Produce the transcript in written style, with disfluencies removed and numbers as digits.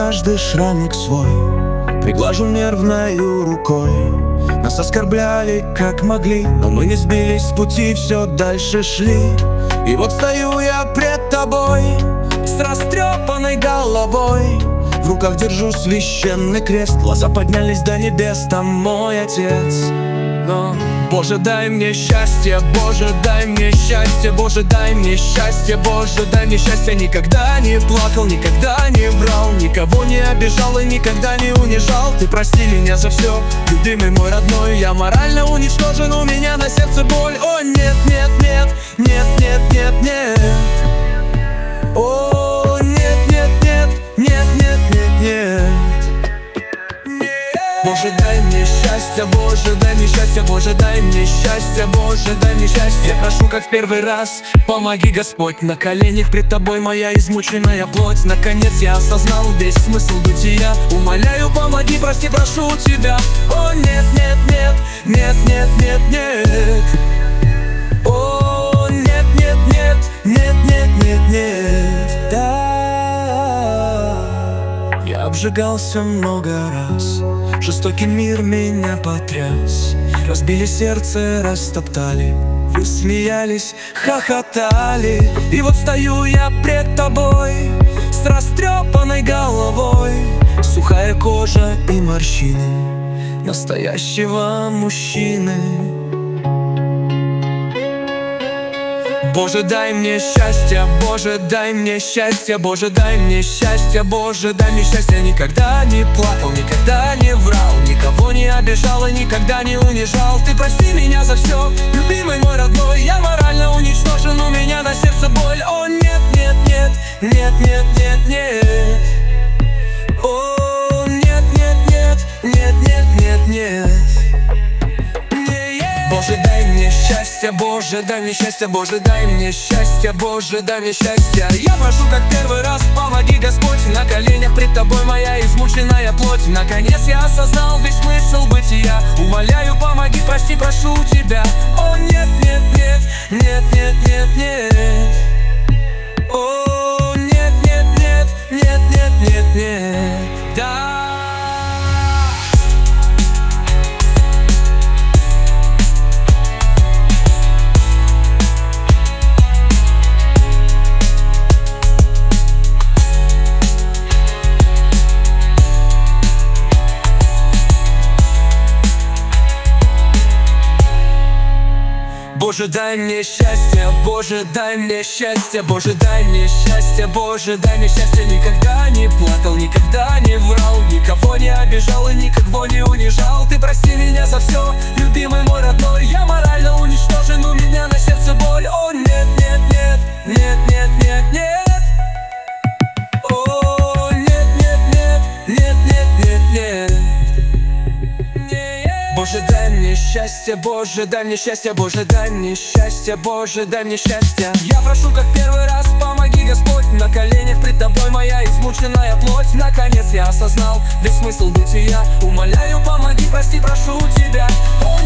каждый шрамик свой, приглажу нервною рукой. Нас оскорбляли как могли, но мы не сбились с пути, все дальше шли. И вот стою я пред тобой с растрепанной головой, в руках держу священный крест. Глаза поднялись до небес, там мой Отец. Но, Боже, дай мне счастье, Боже, дай мне счастье, Боже, дай мне счастье, Боже, дай мне счастье. Никогда не плакал, никогда не врал, никого не обижал и никогда не унижал. Ты прости меня за все, любимый мой родной. Я морально уничтожен, у меня на сердце боль. О, нет, нет, нет, нет, нет, нет, нет. О, нет, нет, нет, нет, нет, нет, нет. Боже, дай мне счастье, Боже, дай мне счастье, Боже, дай мне счастье, Боже, дай мне счастье. Я прошу, как в первый раз, помоги, Господь. На коленях пред тобой моя измученная плоть. Наконец я осознал весь смысл бытия. Умоляю, помоги, прости, прошу тебя. О, нет, нет, нет, нет, нет, нет, нет. О, нет, нет, нет, нет, нет, нет, нет. Да. Я обжигался много раз, жестокий мир меня потряс. Разбили сердце, растоптали, вы смеялись, хохотали. И вот стою я пред тобой с растрепанной головой, сухая кожа и морщины настоящего мужчины. Боже, дай мне счастье, Боже, дай мне счастье, Боже, дай мне счастье, Боже, дай мне счастье. Никогда не плакал, никогда не врал, никого не обижал и никогда не унижал. Ты прости меня за все, любимый мой родной. Я морально уничтожен, у меня на сердце боль. О, нет, нет, нет, нет, нет, нет, нет. О, нет, нет, нет, нет, нет, нет, нет. Боже, дай мне счастье, Боже, дай мне счастье, Боже, дай мне счастье, Боже, дай мне счастье. Я прошу, как первый раз, помоги, Господь. На коленях пред тобой моя измученная плоть. Наконец я осознал весь смысл бытия. Умоляю, помоги, прости, прошу тебя. О, нет, нет, нет, нет, нет, нет, нет. О, нет, нет, нет, нет, нет, нет, нет. Да. Боже, дай мне счастье, Боже, дай мне счастье, Боже, дай мне счастье, Боже, дай мне счастье. Никогда не плакал, никогда не врал, никого не обижал и никого не унижал. Ты прости меня за все, любимый мой родной. Я морально уничтожен, у меня на сердце боль. О, нет, нет, нет, нет, нет, нет, нет. О, нет, нет, нет, нет, нет, нет, нет. Боже, дай мне счастье, Боже, дай мне счастье, Боже, дай мне счастье, Боже, дай мне счастье. Я прошу, как первый раз, помоги, Господь. На коленях пред тобой моя измученная плоть. Наконец я осознал весь смысл бытия. Умоляю, помоги, прости, прошу тебя.